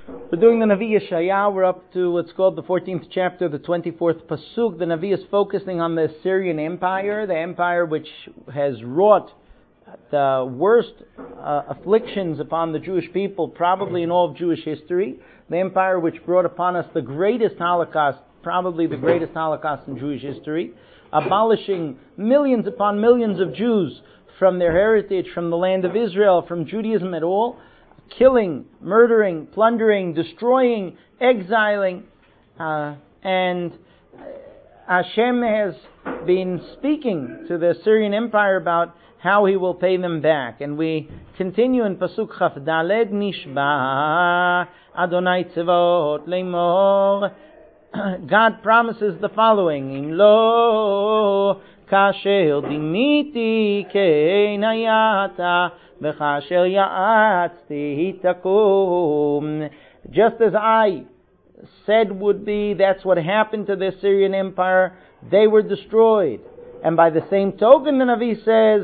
We're doing the Navi Yeshayahu. We're up to what's called the 14th chapter, the 24th Pasuk. The Navi is focusing on the Assyrian Empire, the empire which has wrought the worst afflictions upon the Jewish people, probably in all of Jewish history. The empire which brought upon us the greatest Holocaust, probably the greatest Holocaust in Jewish history, abolishing millions upon millions of Jews from their heritage, from the land of Israel, from Judaism at all, killing, murdering, plundering, destroying, exiling, and Hashem has been speaking to the Assyrian Empire about how He will pay them back. And we continue in Pasuk Chaf Daled, Nishba Adonai Tzevot Leimor. God promises the following: Im lo kasher dimiti keinayata v'kasher ya'atzti takum. Just as I said would be, that's what happened to the Assyrian Empire. They were destroyed. And by the same token, the Navi says,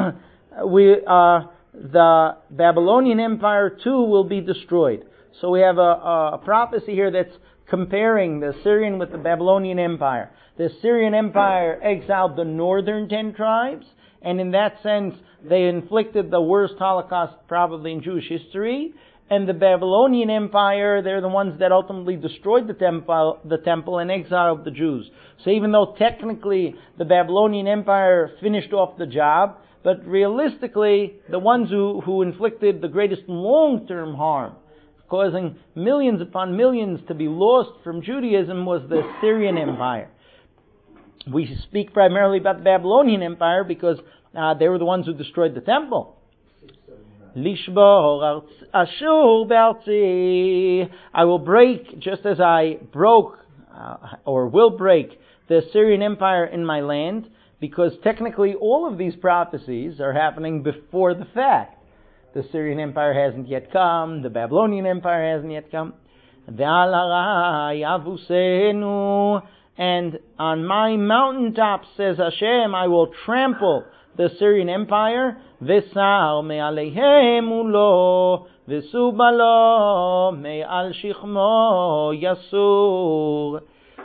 the Babylonian Empire too will be destroyed. So we have a prophecy here that's comparing the Assyrian with the Babylonian Empire. The Assyrian Empire exiled the northern 10 tribes, and in that sense, they inflicted the worst Holocaust probably in Jewish history. And the Babylonian Empire, they're the ones that ultimately destroyed the temple and exiled the Jews. So even though technically the Babylonian Empire finished off the job, but realistically, the ones who inflicted the greatest long-term harm, causing millions upon millions to be lost from Judaism, was the Assyrian Empire. We speak primarily about the Babylonian Empire because they were the ones who destroyed the temple. Lishbor Ashur B'artzi. I will break, just as I broke, or will break, the Assyrian Empire in my land, because technically all of these prophecies are happening before the fact. The Assyrian Empire hasn't yet come, the Babylonian Empire hasn't yet come. And on my mountaintops, says Hashem, I will trample the Assyrian Empire. V'sar me'aleihem ulo, v'subalo me'al shichmo yasur.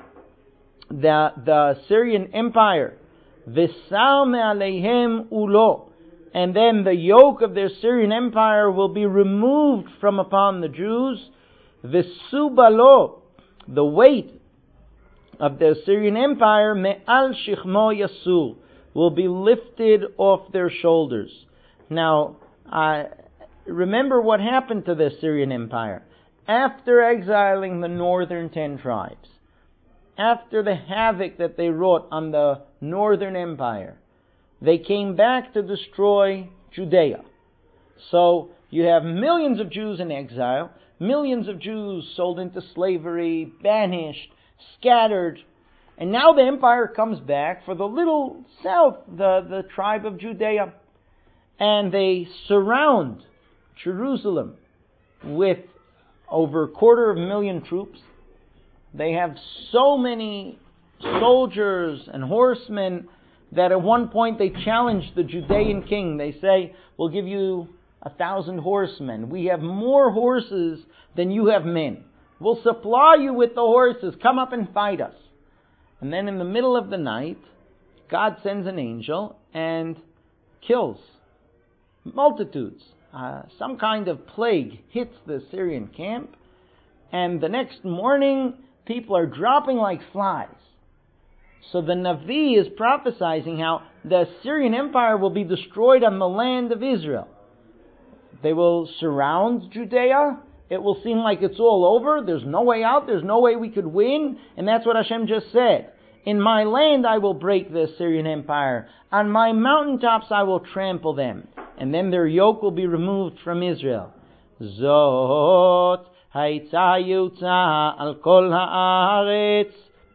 The Assyrian Empire, v'sar me'aleihem ulo, and then the yoke of the Assyrian Empire will be removed from upon the Jews. V'subalo, the weight of the Assyrian Empire, me'al shichmo yasur, will be lifted off their shoulders. Now, remember what happened to the Assyrian Empire. After exiling the northern 10 tribes, after the havoc that they wrought on the northern empire, they came back to destroy Judea. So, you have millions of Jews in exile, millions of Jews sold into slavery, banished, scattered. And now the empire comes back for the little south, the tribe of Judea. And they surround Jerusalem with over 250,000 troops. They have so many soldiers and horsemen that at one point they challenge the Judean king. They say, we'll give you 1,000 horsemen. We have more horses than you have men. We'll supply you with the horses. Come up and fight us. And then in the middle of the night, God sends an angel and kills multitudes. Some kind of plague hits the Assyrian camp, and the next morning, people are dropping like flies. So the Navi is prophesying how the Assyrian Empire will be destroyed on the land of Israel. They will surround Judea. It will seem like it's all over. There's no way out. There's no way we could win. And that's what Hashem just said. In my land I will break the Assyrian Empire. On my mountaintops I will trample them. And then their yoke will be removed from Israel. Zot ha'itza yutza al kol ha'aretz.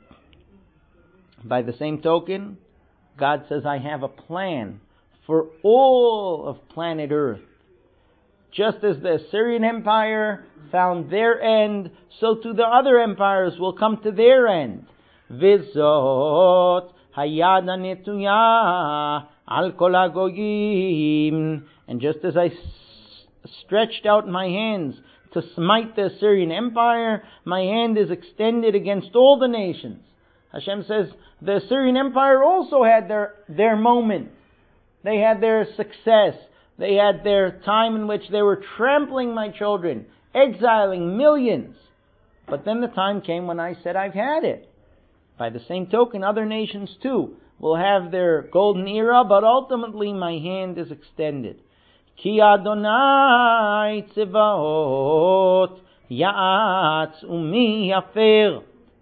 By the same token, God says, I have a plan for all of planet Earth. Just as the Assyrian Empire found their end, so too the other empires will come to their end. Vizot hayad hanetuya al kol hagoyim. And just as I stretched out my hands to smite the Assyrian Empire. My hand is extended against all the nations. Hashem says the Assyrian Empire also had their moment. They had their success. They had their time in which they were trampling my children, exiling millions. But then the time came when I said, I've had it. By the same token, other nations too will have their golden era, but ultimately my hand is extended. Ki Adonai Tzivaot Ya'atz Umi Yafer.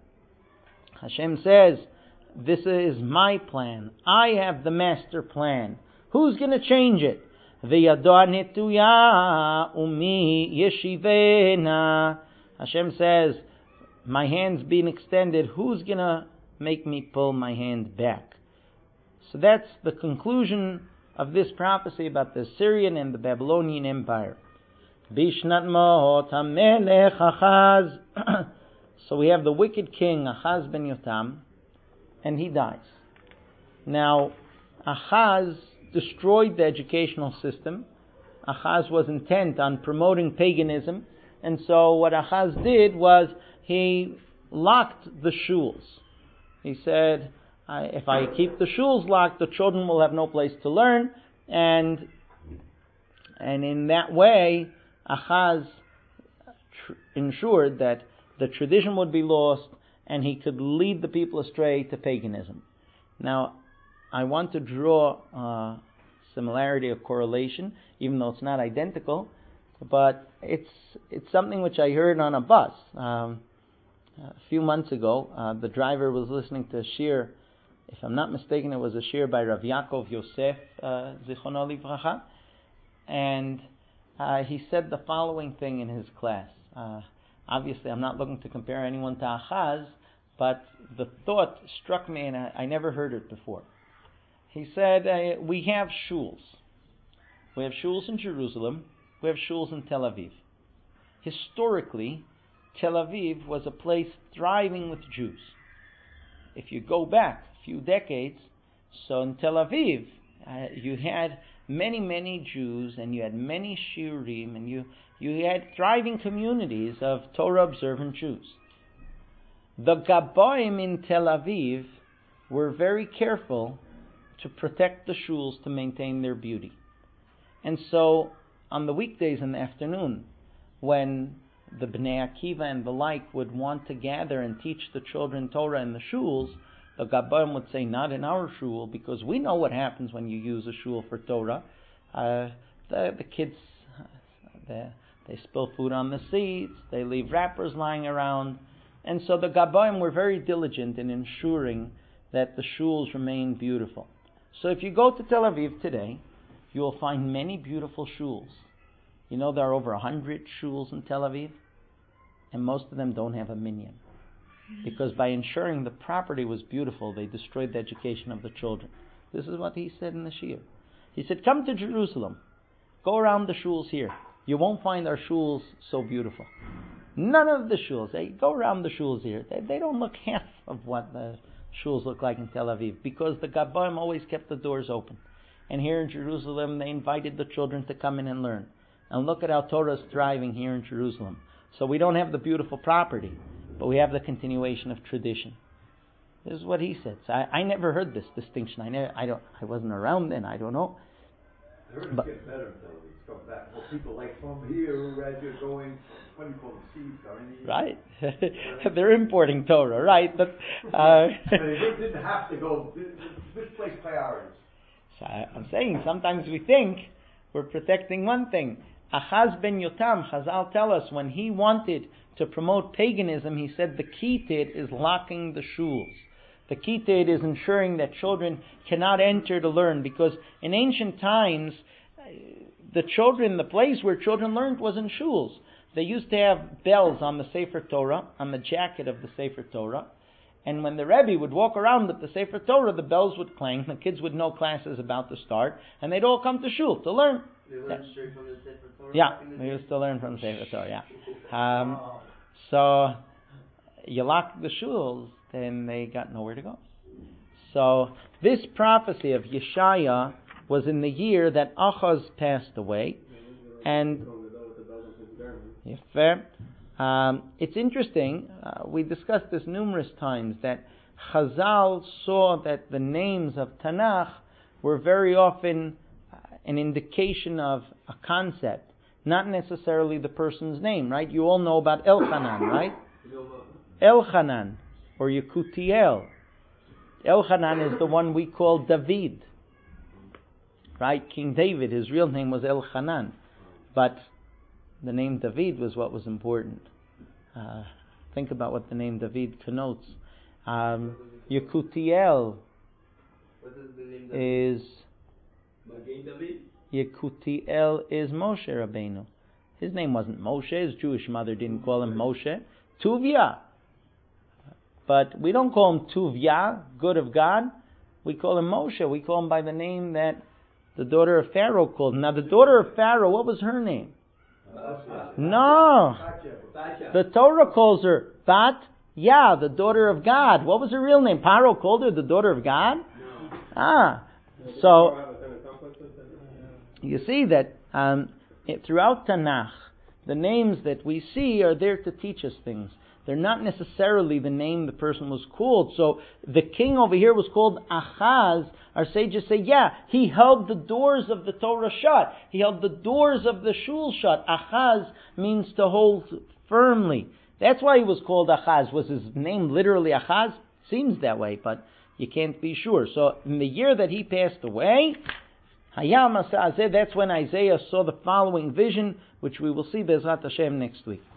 Hashem says, this is my plan. I have the master plan. Who's going to change it? V'yado netuya umi yeshivena. Hashem says, my hand's being extended. Who's going to make me pull my hand back? So that's the conclusion of this prophecy about the Assyrian and the Babylonian Empire. Bishnat Mot HaMelech Achaz. So we have the wicked king, Achaz ben Yotam, and he dies. Now, Achaz destroyed the educational system. Achaz was intent on promoting paganism, and so what Achaz did was he locked the shuls. He said, if I keep the shuls locked, the children will have no place to learn, and in that way, Achaz ensured that the tradition would be lost, and he could lead the people astray to paganism. Now, I want to draw a similarity, a correlation, even though it's not identical, but it's something which I heard on a bus. A few months ago, the driver was listening to a shir. If I'm not mistaken, it was a shir by Rav Yaakov Yosef, Zichrono Livracha, and he said the following thing in his class. Obviously, I'm not looking to compare anyone to Achaz, but the thought struck me, and I never heard it before. He said, we have shuls. We have shuls in Jerusalem. We have shuls in Tel Aviv. Historically, Tel Aviv was a place thriving with Jews. If you go back a few decades, so in Tel Aviv, you had many, many Jews, and you had many shiurim, and you had thriving communities of Torah-observant Jews. The Gaboim in Tel Aviv were very careful to protect the shuls, to maintain their beauty. And so, on the weekdays in the afternoon, when the Bnei Akiva and the like would want to gather and teach the children Torah in the shuls, the Gaboim would say, not in our shul, because we know what happens when you use a shul for Torah. The kids, they spill food on the seats, they leave wrappers lying around. And so the Gaboim were very diligent in ensuring that the shuls remain beautiful. So if you go to Tel Aviv today, you will find many beautiful shuls. You know there are over 100 shuls in Tel Aviv, and most of them don't have a minyan. Because by ensuring the property was beautiful, they destroyed the education of the children. This is what he said in the shir. He said, come to Jerusalem. Go around the shuls here. You won't find our shuls so beautiful. None of the shuls. Go around the shuls here. They don't look half of what the shuls look like in Tel Aviv, because the Gaboim always kept the doors open. And here in Jerusalem, they invited the children to come in and learn. And look at how Torah is thriving here in Jerusalem. So we don't have the beautiful property, but we have the continuation of tradition. This is what he said. So I never heard this distinction. I wasn't around then. I don't know. I heard it gets better until we come back. Well, people like from here, as you're going, what do you call them, seeds, right? They're importing Torah, right? But they didn't have to go. This place priorities. So I'm saying sometimes we think we're protecting one thing. Achaz ben Yotam, Chazal tell us, when he wanted to promote paganism, he said the key to it is locking the shuls. The key to it is ensuring that children cannot enter to learn, because in ancient times, the place where children learned was in shuls. They used to have bells on the Sefer Torah, on the jacket of the Sefer Torah, and when the Rebbe would walk around with the Sefer Torah, the bells would clang, the kids would know classes about to start, and they'd all come to shul to learn. They learned straight from the Sefer Torah? Yeah, they used to learn from the Sefer Torah, yeah. So, you lock the shuls, then they got nowhere to go. So, this prophecy of Yeshaya was in the year that Achaz passed away, and Fair. It's interesting, we discussed this numerous times, that Chazal saw that the names of Tanakh were very often an indication of a concept, not necessarily the person's name, right? You all know about Elchanan, right? Elchanan, or Yekutiel. Elchanan is the one we call David, right? King David, his real name was Elchanan, but the name David was what was important. Think about what the name David connotes. Yekutiel is Yekutiel is Moshe Rabbeinu. His name wasn't Moshe. His Jewish mother didn't call him Moshe. Tuvia. But we don't call him Tuvia, good of God. We call him Moshe. We call him by the name that the daughter of Pharaoh called him. Now the daughter of Pharaoh, what was her name? No. The Torah calls her Bat Ya, the daughter of God. What was her real name? Paro called her the daughter of God? No. So you see that throughout Tanakh, the names that we see are there to teach us things. They're not necessarily the name the person was called. So the king over here was called Achaz. Our sages say, he held the doors of the Torah shut. He held the doors of the shul shut. Achaz means to hold firmly. That's why he was called Achaz. Was his name literally Achaz? Seems that way, but you can't be sure. So in the year that he passed away, that's when Isaiah saw the following vision, which we will see Bezrat Hashem next week.